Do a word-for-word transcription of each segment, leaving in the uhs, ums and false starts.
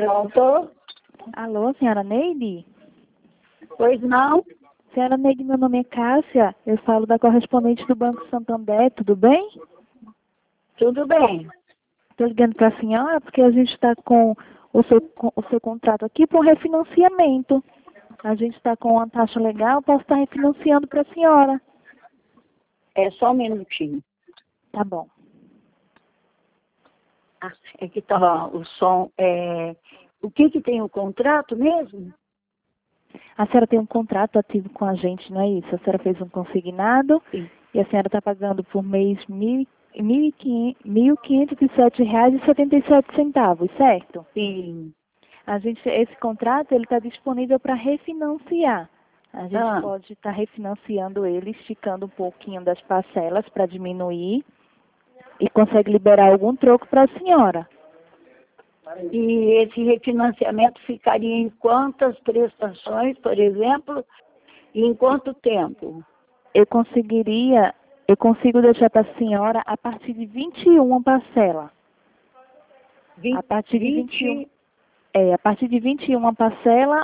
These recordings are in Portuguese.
Pronto? Alô, senhora Neide? Pois não? Senhora Neide, meu nome é Cássia. Eu falo da correspondente do Banco Santander, tudo bem? Tudo bem. Estou ligando para a senhora porque a gente está com o seu, com o seu contrato aqui para um refinanciamento. A gente está com uma taxa legal, posso estar refinanciando para a senhora. É só um minutinho. Tá bom. Ah, é que tá o som. É... O que que tem o contrato mesmo? A senhora tem um contrato ativo com a gente, não é isso? A senhora fez um consignado Sim. e a senhora está pagando por mês mil e quinhentos e sete reais e setenta e sete centavos, certo? Sim. A gente, esse contrato ele está disponível para refinanciar. A gente Ah, pode estar tá refinanciando ele, esticando um pouquinho das parcelas para diminuir e consegue liberar algum troco para a senhora. e esse refinanciamento ficaria em quantas prestações, por exemplo, e em quanto tempo? Eu conseguiria, eu consigo deixar para a senhora a partir de vinte e uma parcela. A partir de vinte e um, é, a partir de vinte e uma parcela,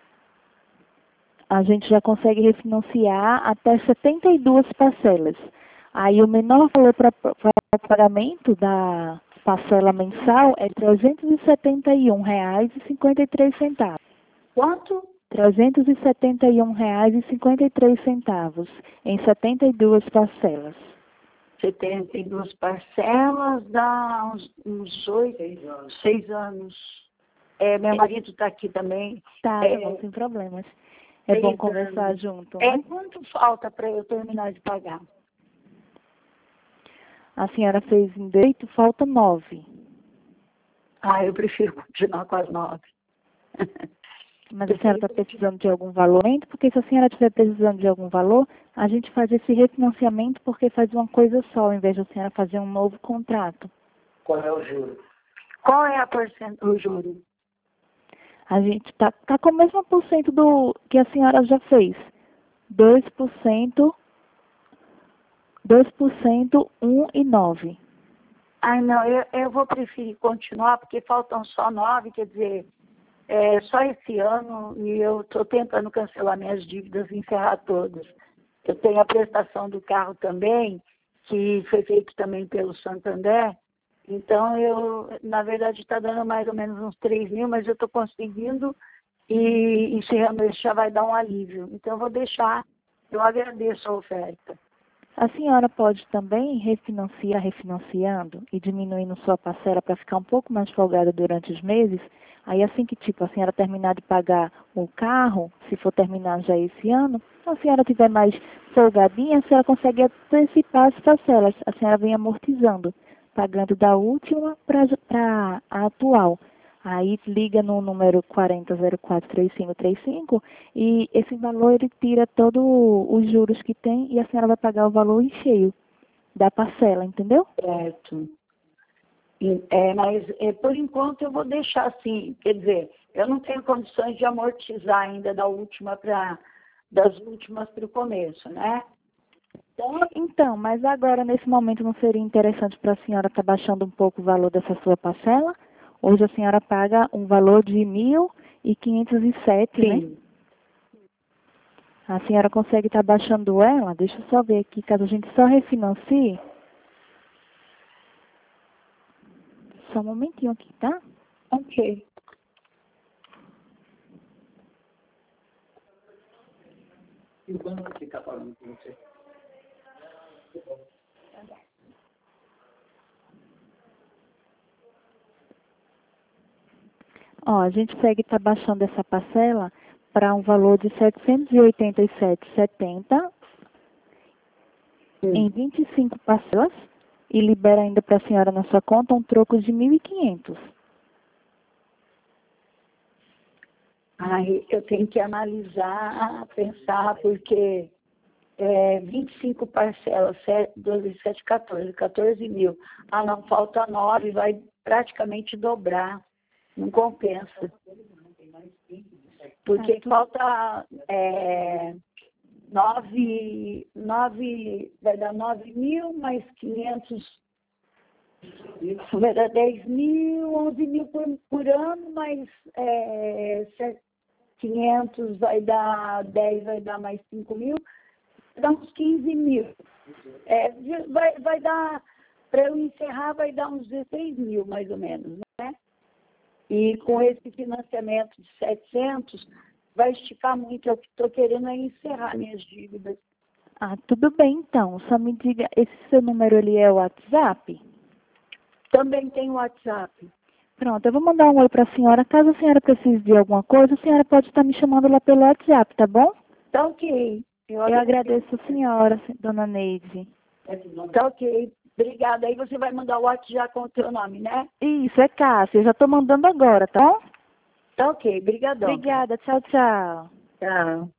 a gente já consegue refinanciar até setenta e duas parcelas. Aí o menor valor para o pagamento da parcela mensal é trezentos e setenta e um reais e cinquenta e três centavos. Quanto? trezentos e setenta e um reais e cinquenta e três centavos em setenta e duas parcelas. setenta e duas parcelas, dá uns, uns oito, seis anos. É, meu marido está aqui também. Tá, É, tá bom, sem problemas. É seis bom conversar anos. junto, É, né? quanto falta para eu terminar de pagar? A senhora fez em direito, falta nove. Ah, eu prefiro continuar com as nove. Mas a senhora está precisando de algum valor? Porque se a senhora estiver precisando de algum valor, a gente faz esse refinanciamento porque faz uma coisa só, ao invés de a senhora fazer um novo contrato. Qual é o juro? Qual é a porcent... o juro? A gente está tá com o mesmo por cento do que a senhora já fez. dois por cento, dois por cento, um e nove. Ai, não, eu, eu vou preferir continuar porque faltam só nove, quer dizer, é só esse ano e eu estou tentando cancelar minhas dívidas e encerrar todas. Eu tenho a prestação do carro também, que foi feito também pelo Santander. Então, eu, na verdade, está dando mais ou menos uns três mil, mas eu estou conseguindo e encerrando isso já vai dar um alívio. Então, eu vou deixar, eu agradeço a oferta. A senhora pode também refinanciar, refinanciando e diminuindo sua parcela para ficar um pouco mais folgada durante os meses. Aí assim que tipo a senhora terminar de pagar o carro, se for terminar já esse ano, se a senhora tiver mais folgadinha, a senhora consegue antecipar as parcelas. A senhora vem amortizando, pagando da última para a atual. Aí liga no número quatro zero zero quatro três cinco três cinco e esse valor ele tira todos os juros que tem e a senhora vai pagar o valor em cheio da parcela, entendeu? Certo. É, mas é, por enquanto eu vou deixar assim, quer dizer, eu não tenho condições de amortizar ainda da última para das últimas para o começo, né? Então, então, mas agora nesse momento não seria interessante para a senhora estar baixando um pouco o valor dessa sua parcela? Hoje a senhora paga um valor de mil e quinhentos e sete, né? A senhora consegue estar baixando ela? Deixa eu só ver aqui, caso a gente só refinancie. Só um momentinho aqui, tá? Ok. E quando você está falando com você? Ó, a gente segue estar baixando essa parcela para um valor de setecentos e oitenta e sete reais e setenta centavos em vinte e cinco parcelas e libera ainda para a senhora na sua conta um troco de mil e quinhentos. Aí eu tenho que analisar, pensar, porque é, vinte e cinco parcelas, doze, sete, quatorze, quatorze mil. Ah, não, falta nove, vai praticamente dobrar. Não compensa. Porque falta é, nove, nove, vai dar nove mil mais quinhentos, Vai dar dez mil, onze mil por, por ano, mas é, quinhentos vai dar dez, vai dar mais cinco mil, vai dar uns quinze mil. É, vai, vai dar, para eu encerrar, vai dar uns dezesseis mil, mais ou menos, né? E com esse financiamento de setecentos, vai esticar muito. Eu estou querendo é encerrar minhas dívidas. Ah, tudo bem então. Só me diga, esse seu número ali é o WhatsApp? Também tem o WhatsApp. Pronto, eu vou mandar um oi para a senhora. Caso a senhora precise de alguma coisa, a senhora pode estar me chamando lá pelo WhatsApp, tá bom? Tá ok. Eu, eu agradeço a senhora, dona Neide. Tá ok. Obrigada. Aí você vai mandar o WhatsApp já com o teu nome, né? Isso, é Cássia. Eu já estou mandando agora, tá bom? Tá ok. Obrigadão. Obrigada. Tchau, tchau. Tchau.